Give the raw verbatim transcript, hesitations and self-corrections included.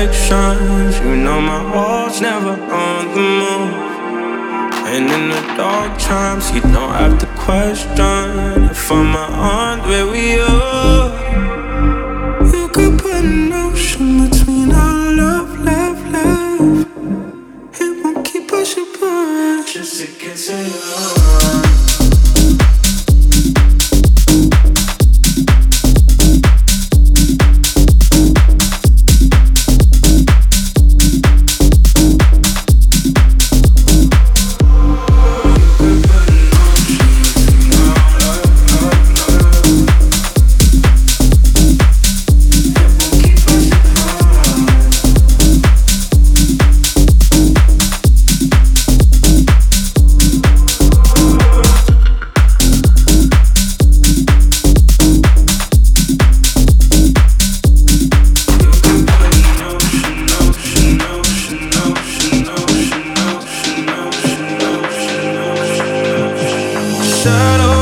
reflections. You know my heart's never on the move. And in the dark times, you don't have to question if I'm on where we are. You could put an ocean between our love, love, love. It won't keep us apart just to get to your heart. Shadow